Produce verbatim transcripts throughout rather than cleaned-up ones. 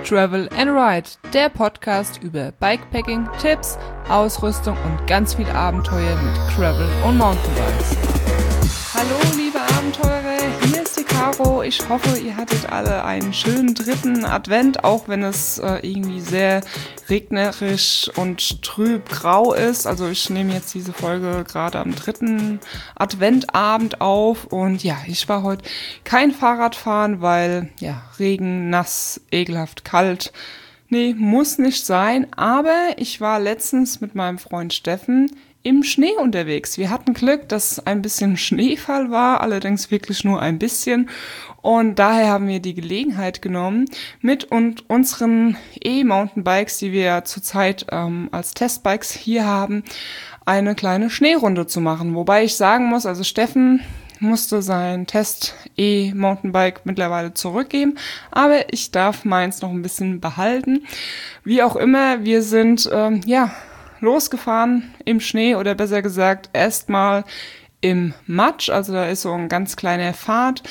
Travel and Ride, der Podcast über Bikepacking, Tipps, Ausrüstung und ganz viel Abenteuer mit Gravel und Mountainbikes. Hallo liebe Abenteurer, hier ist die Caro. Ich hoffe, ihr hattet alle einen schönen dritten Advent, auch wenn es äh, irgendwie sehr regnerisch und trüb grau ist. Also ich nehme jetzt diese Folge gerade am dritten Adventabend auf und ja, ich war heute kein Fahrradfahren, weil ja, Regen, nass, ekelhaft, kalt. Nee, muss nicht sein, aber ich war letztens mit meinem Freund Steffen im Schnee unterwegs. Wir hatten Glück, dass ein bisschen Schneefall war, allerdings wirklich nur ein bisschen. Und daher haben wir die Gelegenheit genommen, mit und unseren E-Mountainbikes, die wir ja zurzeit ähm, als Testbikes hier haben, eine kleine Schneerunde zu machen. Wobei ich sagen muss, also Steffen musste sein Test-E-Mountainbike mittlerweile zurückgeben, aber ich darf meins noch ein bisschen behalten. Wie auch immer, wir sind, ähm, ja, losgefahren im Schnee oder besser gesagt erstmal im Matsch. Also da ist so ein ganz kleiner Pfad,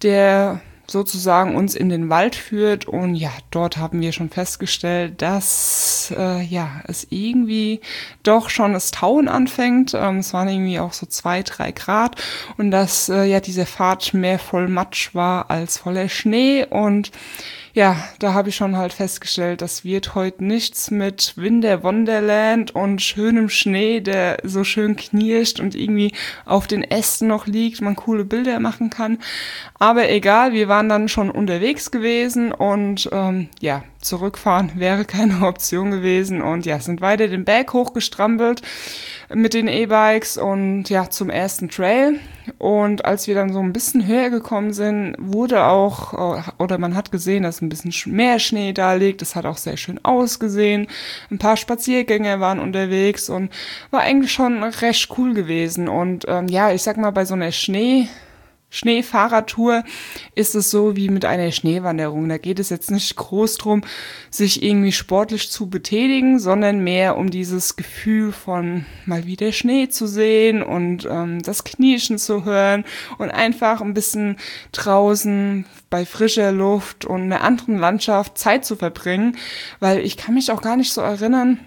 der sozusagen uns in den Wald führt und ja, dort haben wir schon festgestellt, dass äh, ja es irgendwie doch schon das Tauen anfängt. Ähm, es waren irgendwie auch so zwei, drei Grad und dass äh, ja dieser Pfad mehr voll Matsch war als voller Schnee und ja, da habe ich schon halt festgestellt, das wird heute nichts mit Winter Wonderland und schönem Schnee, der so schön knirscht und irgendwie auf den Ästen noch liegt, man coole Bilder machen kann. Aber egal, wir waren dann schon unterwegs gewesen und ähm, ja, zurückfahren wäre keine Option gewesen und ja, sind weiter den Berg hochgestrampelt mit den E-Bikes und ja, zum ersten Trail. Und als wir dann so ein bisschen höher gekommen sind, wurde auch, oder man hat gesehen, dass ein bisschen mehr Schnee da liegt. Das hat auch sehr schön ausgesehen. Ein paar Spaziergänger waren unterwegs und war eigentlich schon recht cool gewesen. Und ähm, ja, ich sag mal, bei so einer Schnee Schneefahrradtour ist es so wie mit einer Schneewanderung. Da geht es jetzt nicht groß drum, sich irgendwie sportlich zu betätigen, sondern mehr um dieses Gefühl von mal wieder Schnee zu sehen und ähm, das Knirschen zu hören und einfach ein bisschen draußen bei frischer Luft und einer anderen Landschaft Zeit zu verbringen, weil ich kann mich auch gar nicht so erinnern,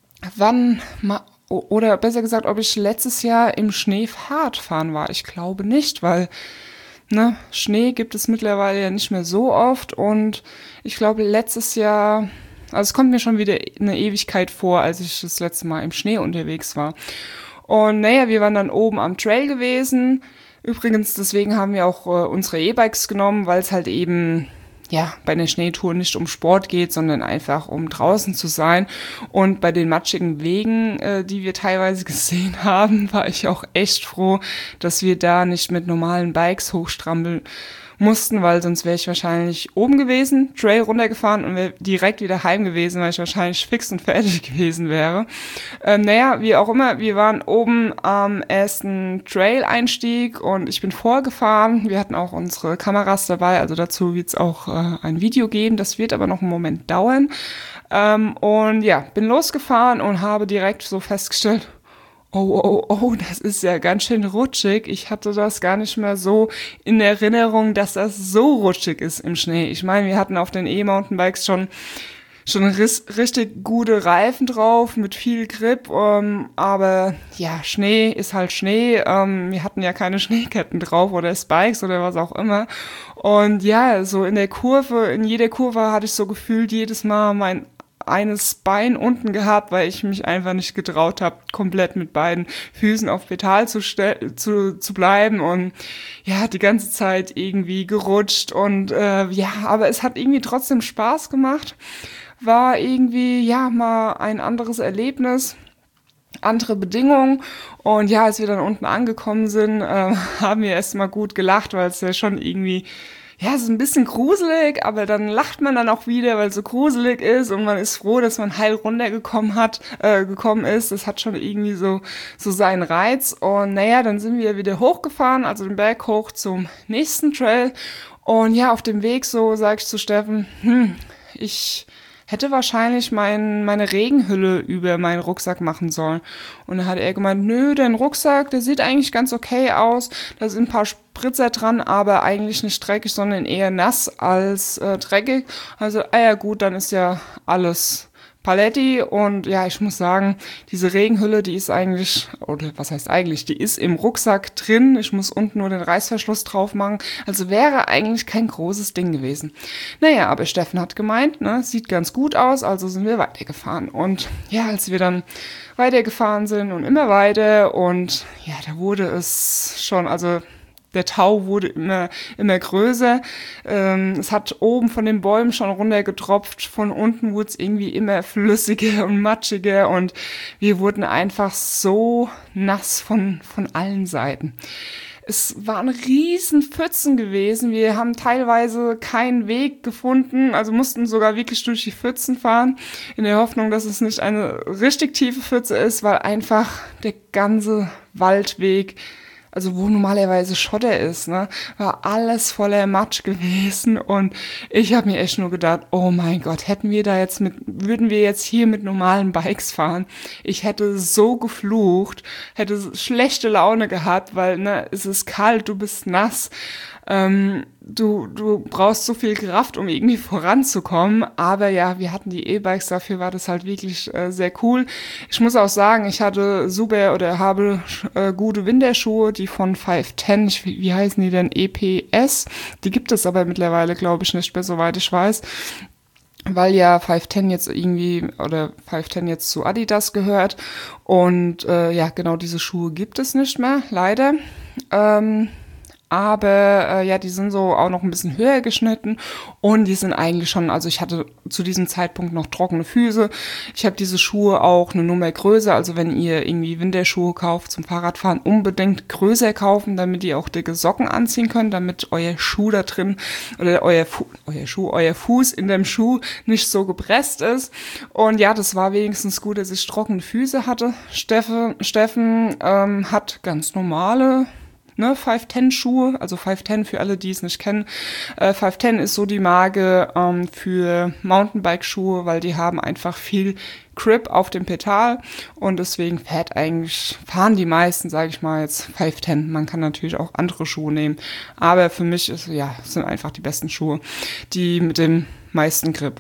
wann mal oder besser gesagt, ob ich letztes Jahr im Schnee Fahrrad fahren war. Ich glaube nicht, weil ne, Schnee gibt es mittlerweile ja nicht mehr so oft. Und ich glaube, letztes Jahr, also es kommt mir schon wieder eine Ewigkeit vor, als ich das letzte Mal im Schnee unterwegs war. Und naja, wir waren dann oben am Trail gewesen. Übrigens, deswegen haben wir auch äh, unsere E-Bikes genommen, weil es halt eben ja, bei einer Schneetour nicht um Sport geht, sondern einfach um draußen zu sein. Und bei den matschigen Wegen, äh, die wir teilweise gesehen haben, war ich auch echt froh, dass wir da nicht mit normalen Bikes hochstrampeln mussten, weil sonst wäre ich wahrscheinlich oben gewesen, Trail runtergefahren und wäre direkt wieder heim gewesen, weil ich wahrscheinlich fix und fertig gewesen wäre. Ähm, naja, wie auch immer, wir waren oben am ersten Trail-Einstieg und ich bin vorgefahren. Wir hatten auch unsere Kameras dabei, also dazu wird es auch äh, ein Video geben, das wird aber noch einen Moment dauern. Ähm, und ja, bin losgefahren und habe direkt so festgestellt, oh, oh, oh, das ist ja ganz schön rutschig. Ich hatte das gar nicht mehr so in Erinnerung, dass das so rutschig ist im Schnee. Ich meine, wir hatten auf den E-Mountainbikes schon schon riss, richtig gute Reifen drauf mit viel Grip, ähm, aber ja, Schnee ist halt Schnee. Ähm, wir hatten ja keine Schneeketten drauf oder Spikes oder was auch immer. Und ja, so in der Kurve, in jeder Kurve hatte ich so gefühlt jedes Mal mein eines Bein unten gehabt, weil ich mich einfach nicht getraut habe, komplett mit beiden Füßen auf Pedal zu, ste- zu, zu bleiben und ja, die ganze Zeit irgendwie gerutscht und äh, ja, aber es hat irgendwie trotzdem Spaß gemacht, war irgendwie, ja, mal ein anderes Erlebnis, andere Bedingungen und ja, als wir dann unten angekommen sind, äh, haben wir erst mal gut gelacht, weil es ja schon irgendwie ja, es ist ein bisschen gruselig, aber dann lacht man dann auch wieder, weil es so gruselig ist und man ist froh, dass man heil runtergekommen hat, äh, gekommen ist. Das hat schon irgendwie so, so seinen Reiz. Und naja, dann sind wir wieder hochgefahren, also den Berg hoch zum nächsten Trail. Und ja, auf dem Weg so sage ich zu Steffen, hm, ich hätte wahrscheinlich mein, meine Regenhülle über meinen Rucksack machen sollen. Und dann hat er gemeint, nö, dein Rucksack, der sieht eigentlich ganz okay aus. Da sind ein paar Spritzer dran, aber eigentlich nicht dreckig, sondern eher nass als äh, dreckig. Also, ah ja gut, dann ist ja alles Paletti. Und ja, ich muss sagen, diese Regenhülle, die ist eigentlich, oder was heißt eigentlich, die ist im Rucksack drin. Ich muss unten nur den Reißverschluss drauf machen. Also wäre eigentlich kein großes Ding gewesen. Naja, aber Steffen hat gemeint, ne, sieht ganz gut aus, also sind wir weitergefahren. Und ja, als wir dann weitergefahren sind und immer weiter und ja, da wurde es schon, also der Tau wurde immer, immer größer. Ähm, es hat oben von den Bäumen schon runtergetropft. Von unten wurde es irgendwie immer flüssiger und matschiger. Und wir wurden einfach so nass von, von allen Seiten. Es waren riesen Pfützen gewesen. Wir haben teilweise keinen Weg gefunden, also mussten sogar wirklich durch die Pfützen fahren, in der Hoffnung, dass es nicht eine richtig tiefe Pfütze ist, weil einfach der ganze Waldweg, also wo normalerweise Schotter ist, ne, war alles voller Matsch gewesen und ich habe mir echt nur gedacht, oh mein Gott, hätten wir da jetzt mit, würden wir jetzt hier mit normalen Bikes fahren, ich hätte so geflucht, hätte schlechte Laune gehabt, weil, ne, es ist kalt, du bist nass, ähm, du, du brauchst so viel Kraft, um irgendwie voranzukommen, aber ja, wir hatten die E-Bikes, dafür war das halt wirklich äh, sehr cool. Ich muss auch sagen, ich hatte super oder habe äh, gute Winterschuhe, die von five ten, ich, wie, wie heißen die denn, E P S, die gibt es aber mittlerweile, glaube ich, nicht mehr, soweit ich weiß, weil ja five ten jetzt irgendwie, oder five ten jetzt zu Adidas gehört und äh, ja, genau diese Schuhe gibt es nicht mehr, leider. Ähm, Aber äh, ja, die sind so auch noch ein bisschen höher geschnitten und die sind eigentlich schon, also ich hatte zu diesem Zeitpunkt noch trockene Füße. Ich habe diese Schuhe auch eine Nummer größer, also wenn ihr irgendwie Winterschuhe kauft zum Fahrradfahren, unbedingt größer kaufen, damit ihr auch dicke Socken anziehen könnt, damit euer Schuh da drin oder euer, Fu- euer Schuh, euer Fuß in dem Schuh nicht so gepresst ist. Und ja, das war wenigstens gut, dass ich trockene Füße hatte. Steffen, Steffen ähm, hat ganz normale Ne, five ten Schuhe, also five ten für alle, die es nicht kennen. Äh, five ten ist so die Marke ähm, für Mountainbike-Schuhe, weil die haben einfach viel Grip auf dem Pedal und deswegen fährt eigentlich, fahren die meisten, sage ich mal jetzt, five ten. Man kann natürlich auch andere Schuhe nehmen, aber für mich ist, ja, sind einfach die besten Schuhe, die mit dem meisten Grip.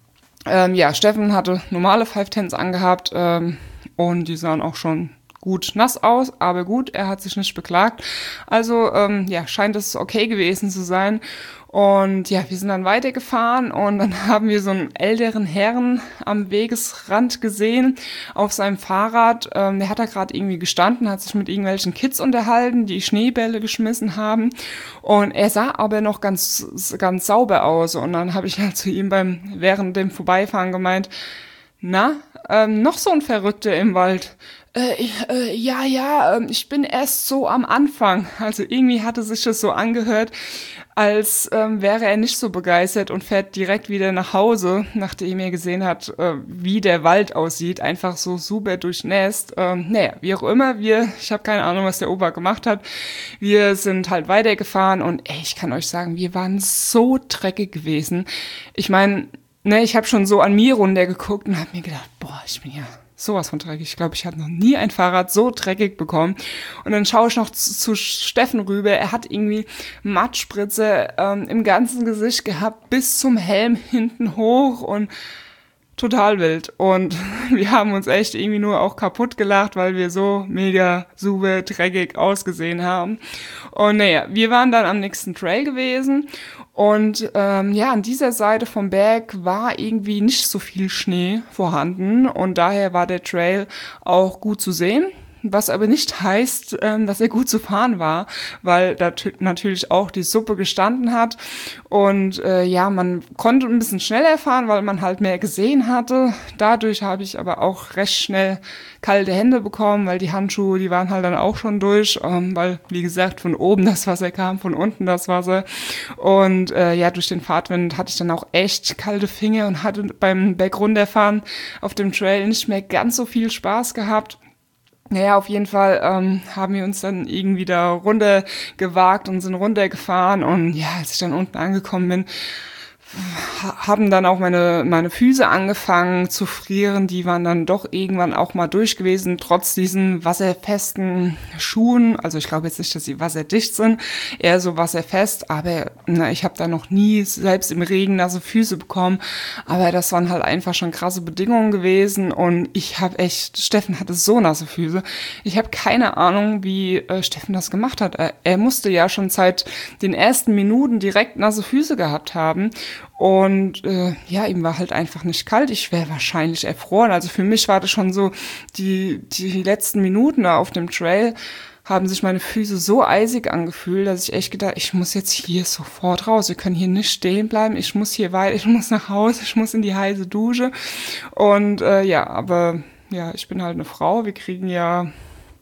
Ähm, ja, Steffen hatte normale five tens angehabt ähm, und die sahen auch schon gut nass aus, aber gut, er hat sich nicht beklagt. Also, ähm, ja, scheint es okay gewesen zu sein. Und ja, wir sind dann weitergefahren und dann haben wir so einen älteren Herrn am Wegesrand gesehen auf seinem Fahrrad. Ähm, der hat da gerade irgendwie gestanden, hat sich mit irgendwelchen Kids unterhalten, die Schneebälle geschmissen haben. Und er sah aber noch ganz, ganz sauber aus. Und dann habe ich halt zu ihm beim während dem Vorbeifahren gemeint, na, ähm, noch so ein Verrückter im Wald. Äh, äh, ja, ja, äh, ich bin erst so am Anfang. Also irgendwie hatte sich das so angehört, als ähm, wäre er nicht so begeistert und fährt direkt wieder nach Hause, nachdem er gesehen hat, äh, wie der Wald aussieht. Einfach so super durchnässt. Ähm, naja, wie auch immer, wir, ich habe keine Ahnung, was der Opa gemacht hat. Wir sind halt weitergefahren und ey, ich kann euch sagen, wir waren so dreckig gewesen. Ich meine, ne, ich habe schon so an mir runtergeguckt und habe mir gedacht, boah, ich bin ja sowas von dreckig. Ich glaube, ich habe noch nie ein Fahrrad so dreckig bekommen. Und dann schaue ich noch zu, zu Steffen rüber. Er hat irgendwie Matschspritze ähm, im ganzen Gesicht gehabt, bis zum Helm hinten hoch und total wild. Und wir haben uns echt irgendwie nur auch kaputt gelacht, weil wir so mega super dreckig ausgesehen haben. Und naja, wir waren dann am nächsten Trail gewesen. Und ähm, ja, an dieser Seite vom Berg war irgendwie nicht so viel Schnee vorhanden. Und daher war der Trail auch gut zu sehen. Was aber nicht heißt, ähm, dass er gut zu fahren war, weil da t- natürlich auch die Suppe gestanden hat und äh, ja, man konnte ein bisschen schneller fahren, weil man halt mehr gesehen hatte. Dadurch habe ich aber auch recht schnell kalte Hände bekommen, weil die Handschuhe, die waren halt dann auch schon durch, ähm, weil, wie gesagt, von oben das Wasser kam, von unten das Wasser und äh, ja, durch den Fahrtwind hatte ich dann auch echt kalte Finger und hatte beim Bergunterfahren auf dem Trail nicht mehr ganz so viel Spaß gehabt. Naja, auf jeden Fall ähm, haben wir uns dann irgendwie da runtergewagt und sind runtergefahren und ja, als ich dann unten angekommen bin, haben dann auch meine meine Füße angefangen zu frieren. Die waren dann doch irgendwann auch mal durch gewesen, trotz diesen wasserfesten Schuhen. Also ich glaube jetzt nicht, dass sie wasserdicht sind, eher so wasserfest. Aber na, ich habe da noch nie selbst im Regen nasse Füße bekommen. Aber das waren halt einfach schon krasse Bedingungen gewesen. Und ich habe echt, Steffen hatte so nasse Füße. Ich habe keine Ahnung, wie äh, Steffen das gemacht hat. Er, er musste ja schon seit den ersten Minuten direkt nasse Füße gehabt haben. Und äh, ja, ihm war halt einfach nicht kalt. Ich wäre wahrscheinlich erfroren. Also für mich war das schon so, die die letzten Minuten da auf dem Trail haben sich meine Füße so eisig angefühlt, dass ich echt gedacht, ich muss jetzt hier sofort raus. Wir können hier nicht stehen bleiben. Ich muss hier weiter, ich muss nach Hause, ich muss in die heiße Dusche. Und äh, ja, aber ja, ich bin halt eine Frau. Wir kriegen ja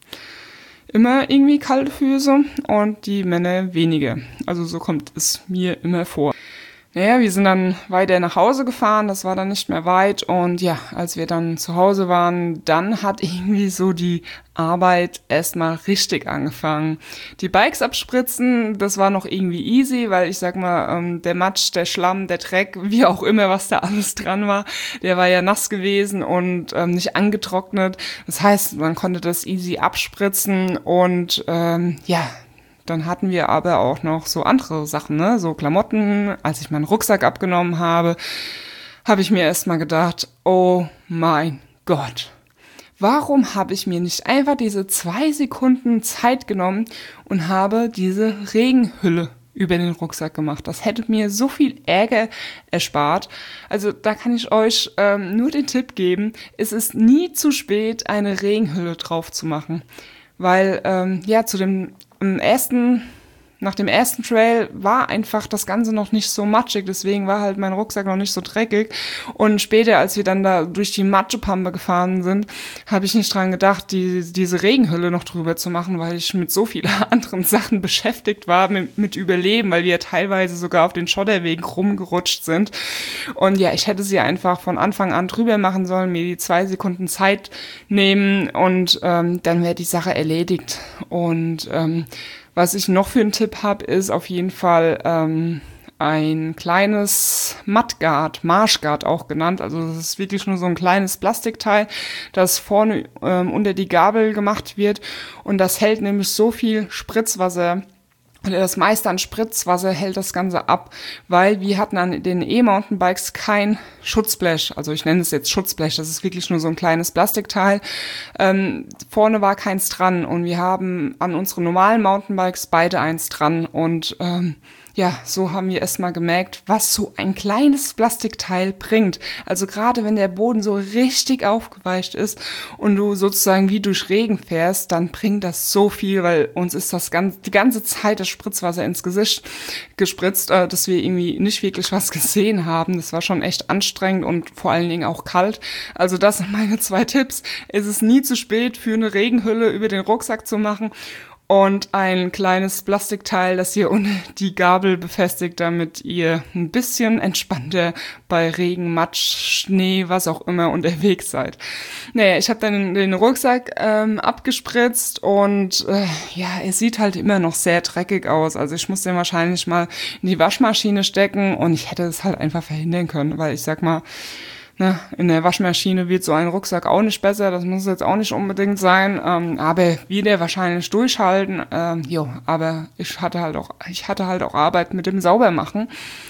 immer irgendwie kalte Füße und die Männer weniger. Also so kommt es mir immer vor. Naja, wir sind dann weiter nach Hause gefahren, das war dann nicht mehr weit und ja, als wir dann zu Hause waren, dann hat irgendwie so die Arbeit erstmal richtig angefangen. Die Bikes abspritzen, das war noch irgendwie easy, weil ich sag mal, der Matsch, der Schlamm, der Dreck, wie auch immer, was da alles dran war, der war ja nass gewesen und ähm, nicht angetrocknet. Das heißt, man konnte das easy abspritzen und ähm, ja, dann hatten wir aber auch noch so andere Sachen, ne? So Klamotten. Als ich meinen Rucksack abgenommen habe, habe ich mir erstmal gedacht, oh mein Gott, warum habe ich mir nicht einfach diese zwei Sekunden Zeit genommen und habe diese Regenhülle über den Rucksack gemacht? Das hätte mir so viel Ärger erspart. Also da kann ich euch ähm, nur den Tipp geben, es ist nie zu spät, eine Regenhülle drauf zu machen. Weil, ähm, ja, zu dem Im ersten, nach dem ersten Trail war einfach das Ganze noch nicht so matschig, deswegen war halt mein Rucksack noch nicht so dreckig. Und später, als wir dann da durch die Matschepampe gefahren sind, habe ich nicht dran gedacht, die, diese Regenhülle noch drüber zu machen, weil ich mit so vielen anderen Sachen beschäftigt war, mit, mit Überleben, weil wir teilweise sogar auf den Schotterwegen rumgerutscht sind. Und ja, ich hätte sie einfach von Anfang an drüber machen sollen, mir die zwei Sekunden Zeit nehmen und ähm, dann wäre die Sache erledigt. Und ähm, was ich noch für einen Tipp habe, ist auf jeden Fall ähm, ein kleines Mudguard, Marshguard auch genannt. Also das ist wirklich nur so ein kleines Plastikteil, das vorne ähm, unter die Gabel gemacht wird. Und das hält nämlich so viel Spritzwasser, das meiste an Spritzwasser hält das Ganze ab, weil wir hatten an den E-Mountainbikes kein Schutzblech, also ich nenne es jetzt Schutzblech, das ist wirklich nur so ein kleines Plastikteil. Ähm, vorne war keins dran und wir haben an unseren normalen Mountainbikes beide eins dran und ähm, ja, so haben wir erstmal gemerkt, was so ein kleines Plastikteil bringt. Also gerade wenn der Boden so richtig aufgeweicht ist und du sozusagen wie durch Regen fährst, dann bringt das so viel, weil uns ist das ganz, die ganze Zeit das Spritzwasser ins Gesicht gespritzt, äh, dass wir irgendwie nicht wirklich was gesehen haben. Das war schon echt anstrengend und vor allen Dingen auch kalt. Also das sind meine zwei Tipps. Es ist nie zu spät für eine Regenhülle über den Rucksack zu machen. Und ein kleines Plastikteil, das ihr unter die Gabel befestigt, damit ihr ein bisschen entspannter bei Regen, Matsch, Schnee, was auch immer unterwegs seid. Naja, ich habe dann den Rucksack ähm, abgespritzt und äh, ja, er sieht halt immer noch sehr dreckig aus. Also ich muss den wahrscheinlich mal in die Waschmaschine stecken und ich hätte es halt einfach verhindern können, weil ich sag mal, Na, in der Waschmaschine wird so ein Rucksack auch nicht besser, das muss jetzt auch nicht unbedingt sein, ähm, aber wie der wahrscheinlich durchhalten, ähm, jo, aber ich hatte halt auch, ich hatte halt auch Arbeit mit dem Saubermachen.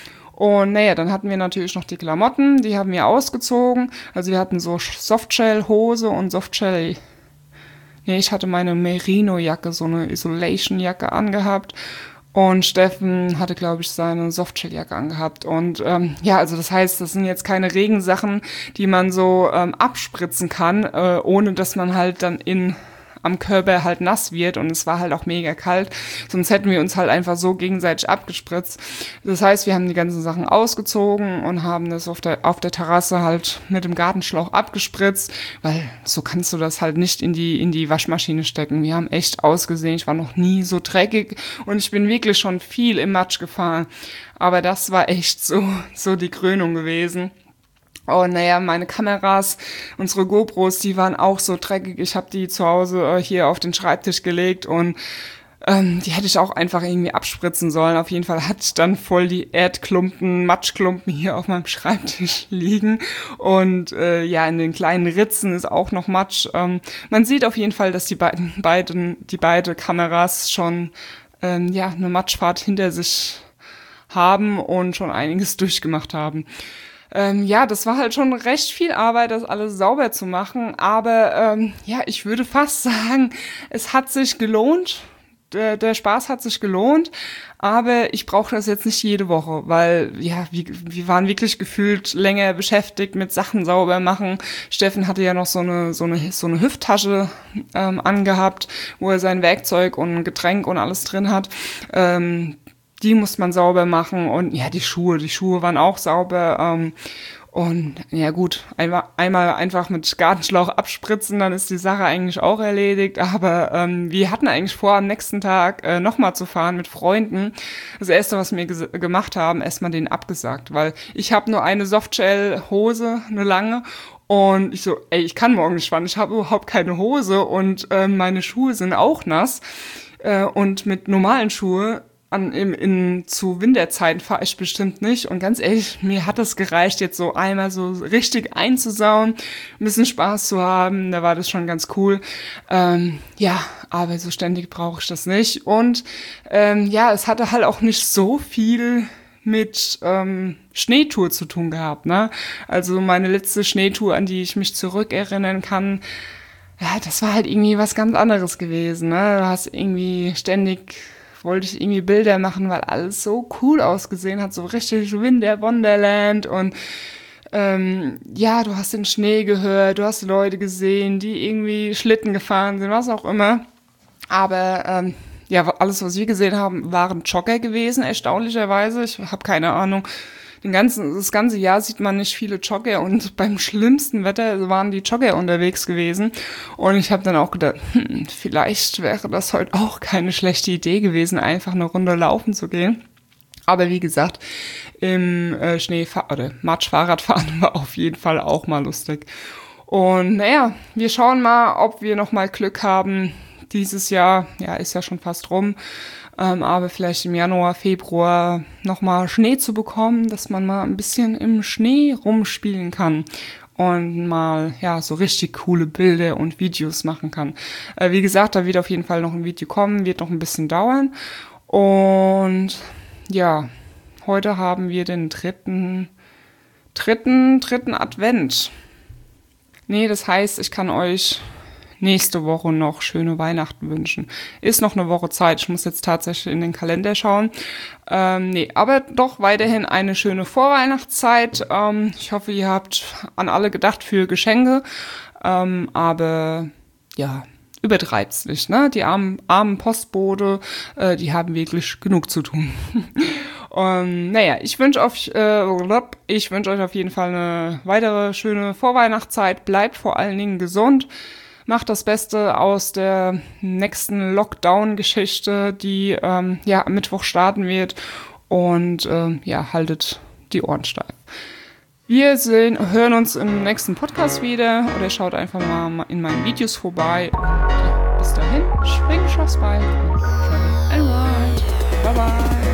Und naja, dann hatten wir natürlich noch die Klamotten, die haben wir ausgezogen, also wir hatten so Softshell-Hose und Softshell, nee, ich hatte meine Merino-Jacke, so eine Isolation-Jacke angehabt. Und Steffen hatte, glaube ich, seine Softshell-Jacke angehabt. Und ähm, ja, also das heißt, das sind jetzt keine Regensachen, die man so ähm, abspritzen kann, äh, ohne dass man halt dann in am Körper halt nass wird. Und es war halt auch mega kalt. Sonst hätten wir uns halt einfach so gegenseitig abgespritzt. Das heißt, wir haben die ganzen Sachen ausgezogen und haben das auf der auf der Terrasse halt mit dem Gartenschlauch abgespritzt, weil so kannst du das halt nicht in die in die Waschmaschine stecken. Wir haben echt ausgesehen. Ich war noch nie so dreckig und ich bin wirklich schon viel im Matsch gefahren. Aber das war echt so so die Krönung gewesen. Und naja, meine Kameras, unsere GoPros, die waren auch so dreckig. Ich habe die zu Hause äh, hier auf den Schreibtisch gelegt und Ähm, die hätte ich auch einfach irgendwie abspritzen sollen. Auf jeden Fall hatte ich dann voll die Erdklumpen, Matschklumpen hier auf meinem Schreibtisch liegen. Und äh, ja, in den kleinen Ritzen ist auch noch Matsch. Ähm, man sieht auf jeden Fall, dass die beiden, beiden, die beide Kameras schon ähm, ja eine Matschfahrt hinter sich haben und schon einiges durchgemacht haben. Ähm, ja, das war halt schon recht viel Arbeit, das alles sauber zu machen. Aber ähm, ja, ich würde fast sagen, es hat sich gelohnt. Der, der Spaß hat sich gelohnt, aber ich brauche das jetzt nicht jede Woche, weil ja, wir, wir waren wirklich gefühlt länger beschäftigt mit Sachen sauber machen. Steffen hatte ja noch so eine so eine so eine Hüfttasche ähm, angehabt, wo er sein Werkzeug und Getränk und alles drin hat. Ähm, die muss man sauber machen und ja, die Schuhe, die Schuhe waren auch sauber. Ähm, Und ja gut, einmal, einmal einfach mit Gartenschlauch abspritzen, dann ist die Sache eigentlich auch erledigt. Aber ähm, wir hatten eigentlich vor, am nächsten Tag äh, nochmal zu fahren mit Freunden. Das Erste, was wir ges- gemacht haben, erstmal den abgesagt, weil ich habe nur eine Softshell-Hose, eine lange. Und ich so, ey, ich kann morgen nicht fahren, ich habe überhaupt keine Hose und äh, meine Schuhe sind auch nass. Äh, und mit normalen Schuhen An, in, in, zu Winterzeiten fahre ich bestimmt nicht. Und ganz ehrlich, mir hat es gereicht, jetzt so einmal so richtig einzusauen, ein bisschen Spaß zu haben. Da war das schon ganz cool. Ähm, ja, aber so ständig brauche ich das nicht. Und ähm, ja, es hatte halt auch nicht so viel mit ähm, Schneetour zu tun gehabt, ne? Also meine letzte Schneetour, an die ich mich zurückerinnern kann, ja, das war halt irgendwie was ganz anderes gewesen, ne? Du hast irgendwie ständig wollte ich irgendwie Bilder machen, weil alles so cool ausgesehen hat, so richtig Winter Wonderland und ähm, ja, du hast den Schnee gehört, du hast Leute gesehen, die irgendwie Schlitten gefahren sind, was auch immer, aber ähm, ja, alles, was wir gesehen haben, waren Jogger gewesen, erstaunlicherweise, ich habe keine Ahnung, Den ganzen, das ganze Jahr sieht man nicht viele Jogger und beim schlimmsten Wetter waren die Jogger unterwegs gewesen und ich habe dann auch gedacht, hm, vielleicht wäre das heute auch keine schlechte Idee gewesen, einfach eine Runde laufen zu gehen. Aber wie gesagt, im äh, Schneefahr- oder Matsch-Fahrradfahren war auf jeden Fall auch mal lustig. Und naja, wir schauen mal, ob wir noch mal Glück haben. Dieses Jahr, ja, ist ja schon fast rum, ähm, aber vielleicht im Januar, Februar nochmal Schnee zu bekommen, dass man mal ein bisschen im Schnee rumspielen kann und mal, ja, so richtig coole Bilder und Videos machen kann. Äh, wie gesagt, da wird auf jeden Fall noch ein Video kommen, wird noch ein bisschen dauern. Und ja, heute haben wir den dritten, dritten, dritten Advent. Nee, das heißt, ich kann euch nächste Woche noch schöne Weihnachten wünschen. Ist noch eine Woche Zeit. Ich muss jetzt tatsächlich in den Kalender schauen. Ähm, nee, aber doch weiterhin eine schöne Vorweihnachtszeit. Ähm, ich hoffe, ihr habt an alle gedacht für Geschenke. Ähm, aber ja, übertreibt's nicht, ne? Die armen, armen Postbote, äh, die haben wirklich genug zu tun. Und naja, ich wünsche euch, äh, ich wünsche euch auf jeden Fall eine weitere schöne Vorweihnachtszeit. Bleibt vor allen Dingen gesund. Macht das Beste aus der nächsten Lockdown-Geschichte, die ähm, ja am Mittwoch starten wird. Und ähm, ja, haltet die Ohren steif. Wir sehen, hören uns im nächsten Podcast wieder oder schaut einfach mal in meinen Videos vorbei. Und ja, bis dahin, schwing aufs Bike und travel and ride. Bye bye.